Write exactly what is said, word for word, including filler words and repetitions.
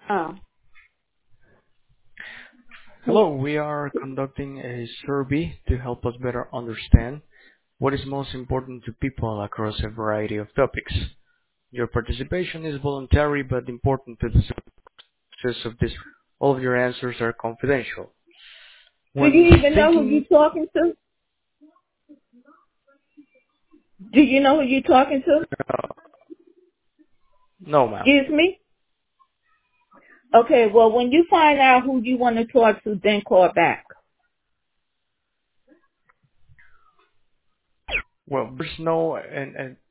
Uh, Hello, we are conducting a survey to help us better understand what is most important to people across a variety of topics. Your participation is voluntary but important to the success of this. All of your answers are confidential. do you When even know who you're thinking, talking to? Do you know who you're talking to? uh, no ma'am. Excuse me? Okay, well, when you find out who you want to talk to, then call back. Well, there's no, and, and